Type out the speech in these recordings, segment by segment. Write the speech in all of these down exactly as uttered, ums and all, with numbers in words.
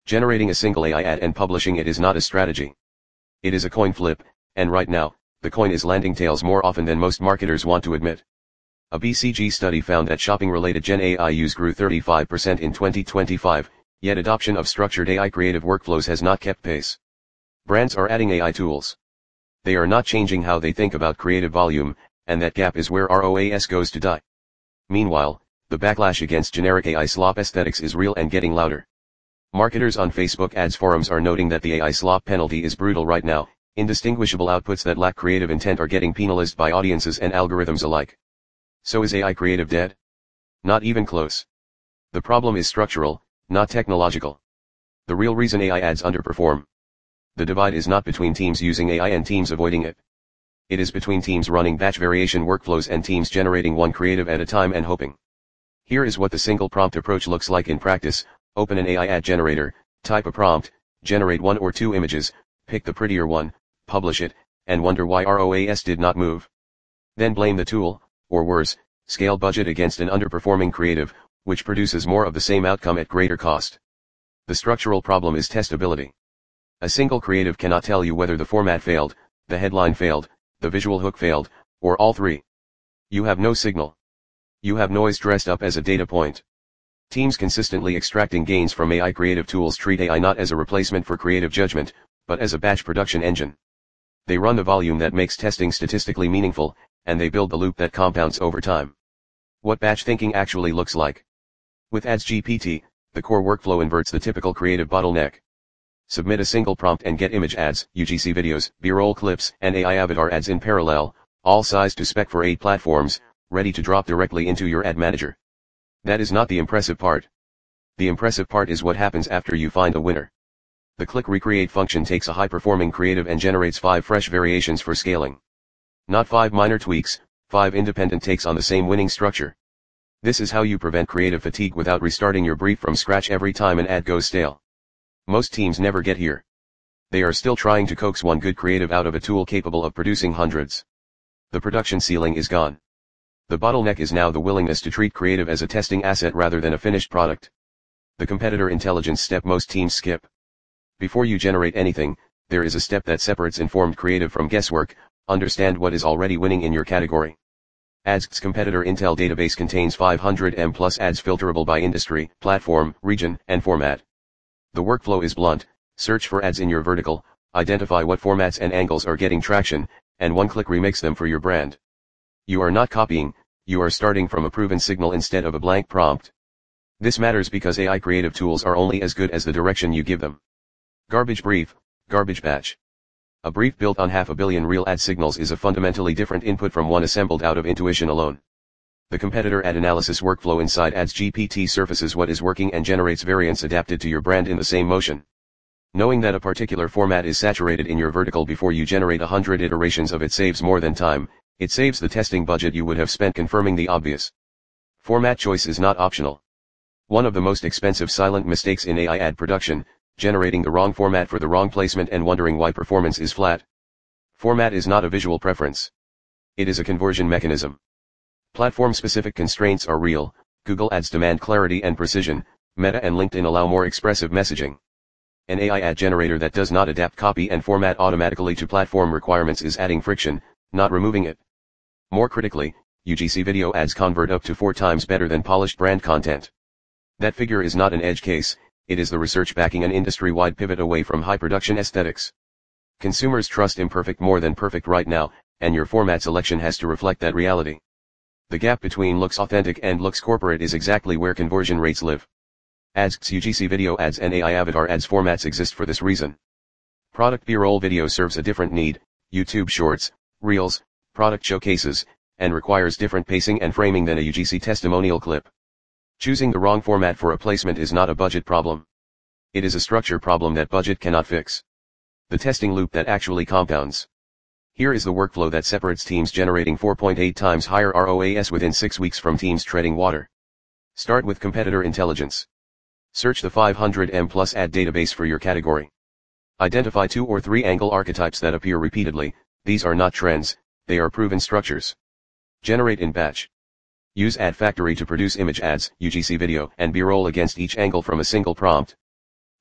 Generating a single A I ad and publishing it is not a strategy. It is a coin flip, and right now, the coin is landing tails more often than most marketers want to admit. A B C G study found that shopping-related Gen A I use grew thirty-five percent in twenty twenty-five, yet adoption of structured A I creative workflows has not kept pace. Brands are adding A I tools. They are not changing how they think about creative volume, and that gap is where R O A S goes to die. Meanwhile, the backlash against generic A I slop aesthetics is real and getting louder. Marketers on Facebook ads forums are noting that the A I slop penalty is brutal right now. Indistinguishable outputs that lack creative intent are getting penalized by audiences and algorithms alike. So is A I creative dead? Not even close. The problem is structural, not technological. The real reason A I ads underperform. The divide is not between teams using A I and teams avoiding it. It is between teams running batch variation workflows and teams generating one creative at a time and hoping. Here is what the single prompt approach looks like in practice. Open an A I ad generator, type a prompt, generate one or two images, pick the prettier one, publish it, and wonder why R O A S did not move. Then blame the tool, or worse, scale budget against an underperforming creative, which produces more of the same outcome at greater cost. The structural problem is testability. A single creative cannot tell you whether the format failed, the headline failed, the visual hook failed, or all three. You have no signal. You have noise dressed up as a data point. Teams consistently extracting gains from A I creative tools treat A I not as a replacement for creative judgment, but as a batch production engine. They run the volume that makes testing statistically meaningful, and they build the loop that compounds over time. What batch thinking actually looks like. With Ads G P T, the core workflow inverts the typical creative bottleneck. Submit a single prompt and get image ads, U G C videos, B-roll clips, and A I avatar ads in parallel, all sized to spec for eight platforms, ready to drop directly into your ad manager. That is not the impressive part. The impressive part is what happens after you find a winner. The click recreate function takes a high-performing creative and generates five fresh variations for scaling. Not five minor tweaks, five independent takes on the same winning structure. This is how you prevent creative fatigue without restarting your brief from scratch every time an ad goes stale. Most teams never get here. They are still trying to coax one good creative out of a tool capable of producing hundreds. The production ceiling is gone. The bottleneck is now the willingness to treat creative as a testing asset rather than a finished product. The competitor intelligence step most teams skip. Before you generate anything, there is a step that separates informed creative from guesswork. Understand what is already winning in your category. Ads's competitor intel database contains five hundred M plus ads filterable by industry, platform, region, and format. The workflow is blunt. Search for ads in your vertical, identify what formats and angles are getting traction, and one-click remix them for your brand. You are not copying, you are starting from a proven signal instead of a blank prompt. This matters because A I creative tools are only as good as the direction you give them. Garbage brief, garbage batch. A brief built on half a billion real ad signals is a fundamentally different input from one assembled out of intuition alone. The competitor ad analysis workflow inside Ads G P T surfaces what is working and generates variants adapted to your brand in the same motion. Knowing that a particular format is saturated in your vertical before you generate a hundred iterations of it saves more than time. It saves the testing budget you would have spent confirming the obvious. Format choice is not optional. One of the most expensive silent mistakes in A I ad production, generating the wrong format for the wrong placement and wondering why performance is flat. Format is not a visual preference. It is a conversion mechanism. Platform-specific constraints are real. Google Ads demand clarity and precision, Meta and LinkedIn allow more expressive messaging. An A I ad generator that does not adapt copy and format automatically to platform requirements is adding friction, not removing it. More critically, U G C video ads convert up to four times better than polished brand content. That figure is not an edge case, it is the research backing an industry-wide pivot away from high production aesthetics. Consumers trust imperfect more than perfect right now, and your format selection has to reflect that reality. The gap between looks authentic and looks corporate is exactly where conversion rates live. Ads's U G C video ads and A I avatar ads formats exist for this reason. Product B-roll video serves a different need, YouTube Shorts, Reels, product showcases, and requires different pacing and framing than a U G C testimonial clip. Choosing the wrong format for a placement is not a budget problem. It is a structure problem that budget cannot fix. The testing loop that actually compounds. Here is the workflow that separates teams generating four point eight times higher R O A S within six weeks from teams treading water. Start with competitor intelligence. Search the five hundred M plus ad database for your category. Identify two or three angle archetypes that appear repeatedly. These are not trends, they are proven structures. Generate in batch. Use Ad Factory to produce image ads, U G C video, and B-roll against each angle from a single prompt.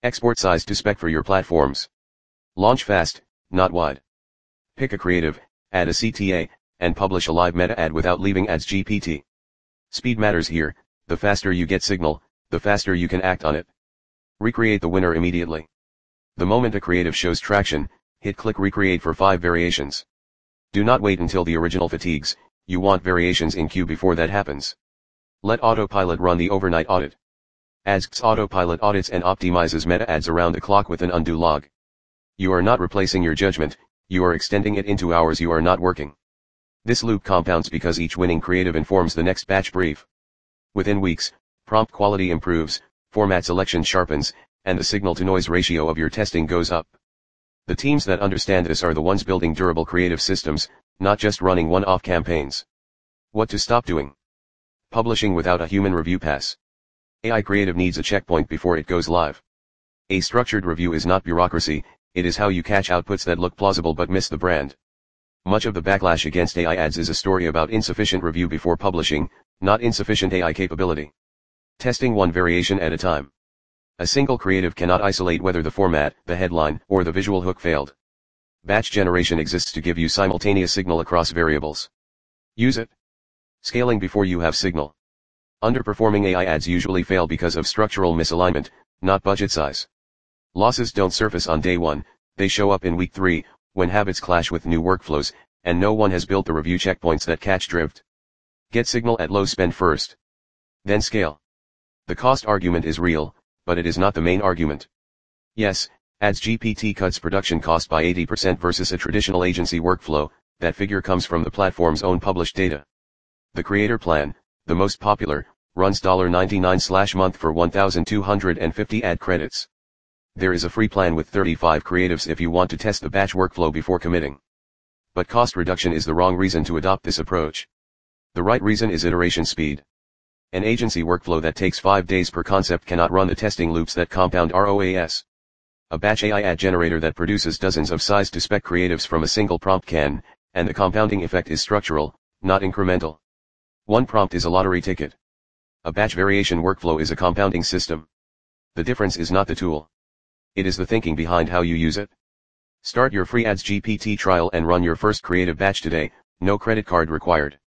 Export size to spec for your platforms. Launch fast, not wide. Pick a creative, add a C T A, and publish a live meta ad without leaving Ads G P T. Speed matters here. The faster you get signal, the faster you can act on it. Recreate the winner immediately. The moment a creative shows traction, hit click recreate for five variations. Do not wait until the original fatigues, you want variations in queue before that happens. Let Autopilot run the overnight audit. Asks Autopilot audits and optimizes meta ads around the clock with an undo log. You are not replacing your judgment, you are extending it into hours you are not working. This loop compounds because each winning creative informs the next batch brief. Within weeks, prompt quality improves, format selection sharpens, and the signal-to-noise ratio of your testing goes up. The teams that understand this are the ones building durable creative systems, not just running one-off campaigns. What to stop doing? Publishing without a human review pass. A I creative needs a checkpoint before it goes live. A structured review is not bureaucracy, it is how you catch outputs that look plausible but miss the brand. Much of the backlash against A I ads is a story about insufficient review before publishing, not insufficient A I capability. Testing one variation at a time. A single creative cannot isolate whether the format, the headline, or the visual hook failed. Batch generation exists to give you simultaneous signal across variables. Use it. Scaling before you have signal. Underperforming A I ads usually fail because of structural misalignment, not budget size. Losses don't surface on day one, they show up in week three, when habits clash with new workflows, and no one has built the review checkpoints that catch drift. Get signal at low spend first. Then scale. The cost argument is real, but it is not the main argument. Yes, Ads G P T cuts production cost by eighty percent versus a traditional agency workflow, that figure comes from the platform's own published data. The Creator Plan, the most popular, runs ninety-nine dollars a month for one thousand two hundred fifty ad credits. There is a free plan with thirty-five creatives if you want to test the batch workflow before committing. But cost reduction is the wrong reason to adopt this approach. The right reason is iteration speed. An agency workflow that takes five days per concept cannot run the testing loops that compound R O A S. A batch A I ad generator that produces dozens of size to spec creatives from a single prompt can, and the compounding effect is structural, not incremental. One prompt is a lottery ticket. A batch variation workflow is a compounding system. The difference is not the tool. It is the thinking behind how you use it. Start your free Ads G P T trial and run your first creative batch today, no credit card required.